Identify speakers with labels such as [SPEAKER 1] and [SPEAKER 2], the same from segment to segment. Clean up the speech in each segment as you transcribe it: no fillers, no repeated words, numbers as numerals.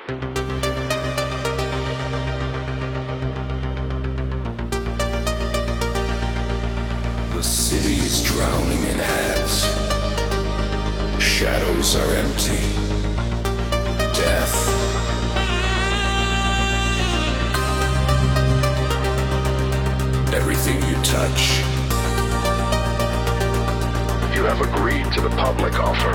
[SPEAKER 1] The city is drowning in ads. Shadows are empty. Death. Everything you touch. You have agreed to the public offer.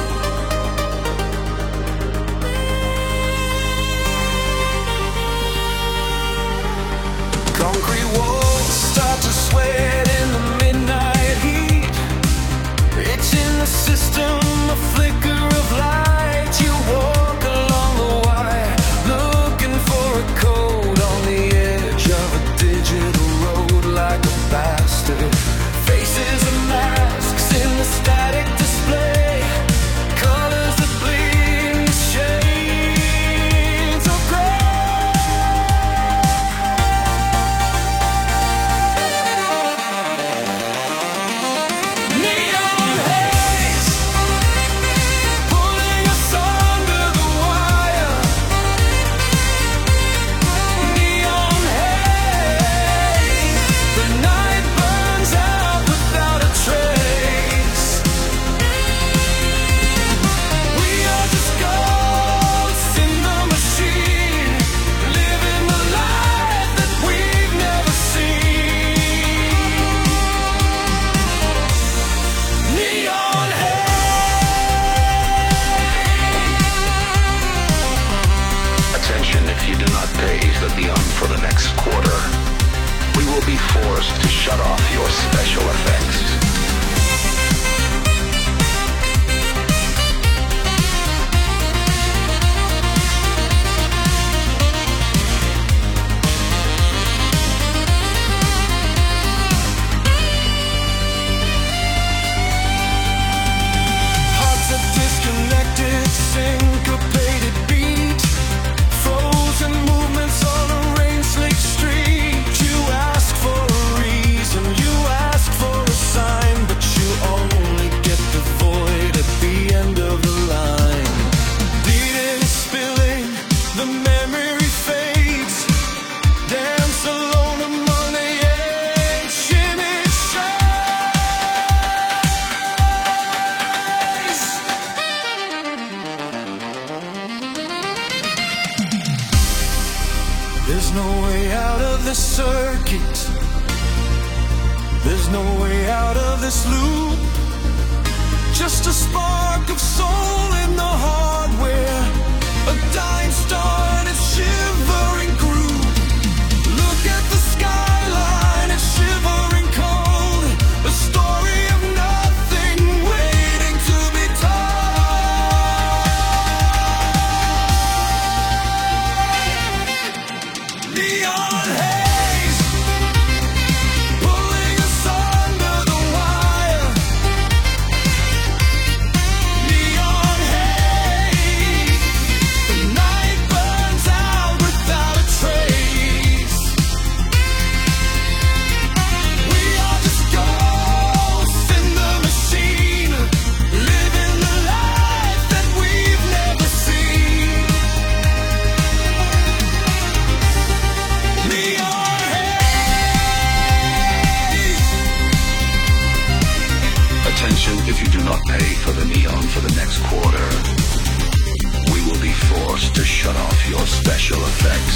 [SPEAKER 1] Concrete walls start to sweat in the midnight heat. It's in the system, a flicker of light. You walk along the wire, looking for a code on the edge of a digital road like a bastard. Faces and masks in the static display. Colors that bleed, shades of neon haze, pulling us under the wire. Neon haze, the night burns out without a trace. We are just ghosts in the machine, living the life that we've never seen. Neon haze. Attention, if you do not pay the neon for the next quarter, we will be forced to shut off your special effects. Hearts are disconnected, syncopated beat, frozen movements on a rain-slick street. You ask for a reason, you ask for a sign, but you only get the void at the end of the line. Bleeding, spilling, the memory fades. Dance alone among the ancient shades. There's no way out of this circuit. There's no way out of this loop. Just a spark of soul in the hardware. A dying star in its shivering group. Look at the skyline, it's shivering cold. A story of nothing waiting to be told. Neon haze, pulling us under the wire. Neon haze, the night burns out without a trace. We are just ghosts in the machine, living the life that we've never seen. Neon haze. Attention, if you do not pay for the neon for the next quarter, we will be forced to shut off your special effects.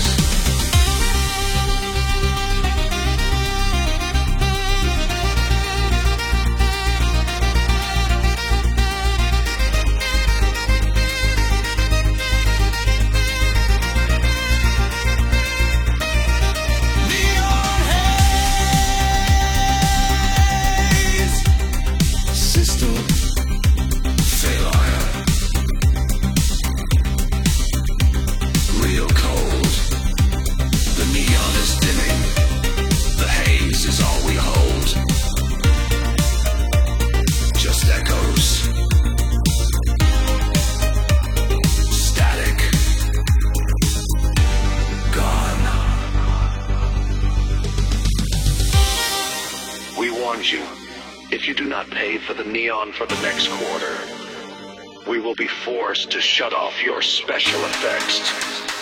[SPEAKER 1] Neon haze. System failure. Real cold. The neon is dimming. The haze is all we hold. Just echoes. Static. Gone. We warned you. If you do not pay for the neon for the next quarter,
[SPEAKER 2] we will be forced to shut off your special effects.